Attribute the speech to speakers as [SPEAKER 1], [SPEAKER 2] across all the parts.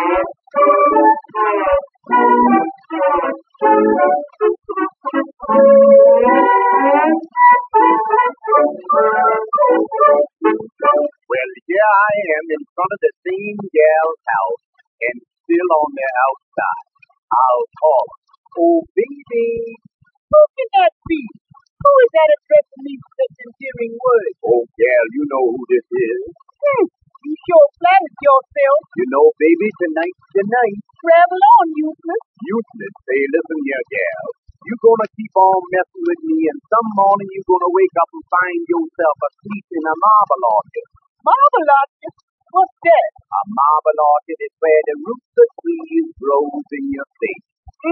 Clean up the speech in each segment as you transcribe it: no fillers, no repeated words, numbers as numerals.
[SPEAKER 1] Well, here I am in front of the same gal's house and still on the outside. I'll call her. Oh, baby. Who can that be? Who is that addressing me with such endearing words? Oh, gal, you know who this is. You sure flattered yourself. You know, baby, tonight's the night. Travel on, useless. Useless? Hey, listen here, gal. You gonna keep on messing with me, and some morning you gonna wake up and find yourself asleep in a marble orchard. Marble orchard? What's that? A marble orchard is where the roots of trees grows in your face.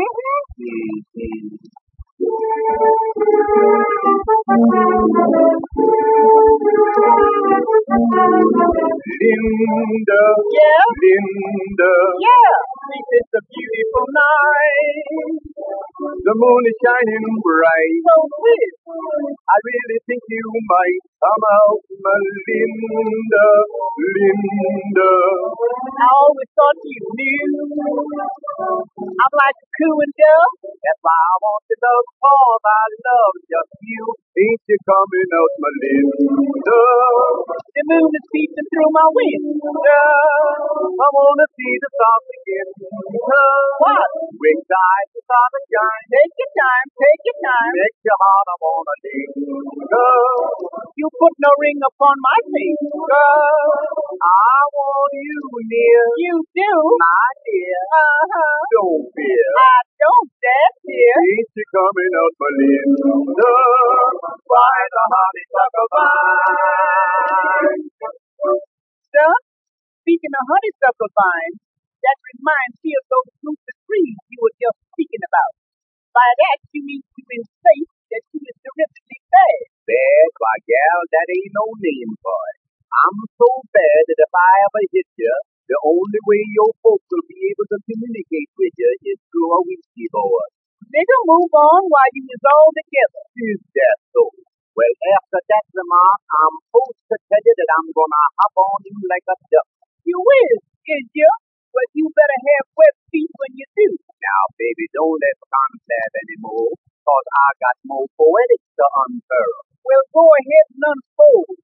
[SPEAKER 1] Linda. Yeah? Linda. Yeah. It's a beautiful night. The moon is shining bright. So sweet. I really think you might come out, my Linda. Linda. I always thought you knew I'm like a coo and dove. That's why I want to love, cause I love just you. Ain't you coming out, my Linda? The moon is peeping through my window. I wanna see the stars again. What? Wings eyes, the stars are shine. Take your time, take your time. Make your heart, I wanna linger. You put no ring upon my finger. I want you near. You do? My dear. Don't fear. I don't dare fear. Ain't you coming out, my Linda? By the honeysuckle vine. Sir, speaking of honeysuckle vine, that reminds me of those groups of trees you were just speaking about. By that, you mean to insist that you is terrifically bad. Bad? Why, gal, that ain't no name for it. I'm so bad that if I ever hit you, the only way your folks will be able to communicate with you is through a whiskey board. Nigga, move on while you is all together. Is that so? Well, after that remark, I'm supposed to tell you that I'm gonna hop on you like a duck. You is you? Well, you better have wet feet when you do. Now, baby, don't let confab anymore, cause I got more poetics to unfurl. Well, go ahead and unfold.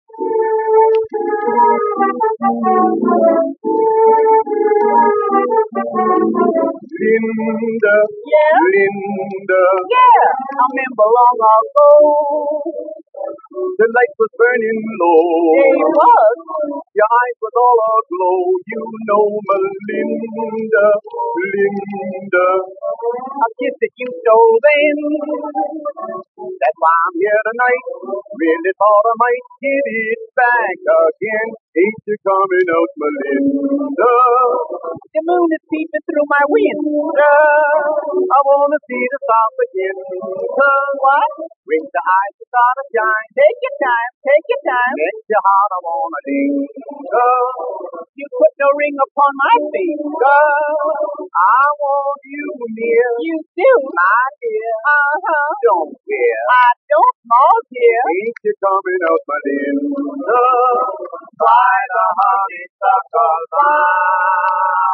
[SPEAKER 1] Linda. Yeah? Linda. Yeah, I remember long ago. The light was burning low. Yeah, it was. Your eyes was all aglow. You know, Melinda, Linda. A kiss that you stole then. That's why I'm here tonight. Really thought I might get it back again. Ain't you coming out, Melinda? The moon is peeping through my window. I wanna see the stars again. What? Wings the eyes to start to shine. Take your time, take your time. Let your heart, I wanna linger. You put no ring upon my finger. I want you near. You do? My dear. Don't fear. I don't know, dear. Ain't you coming out, Melinda? By the honeysuckle vine.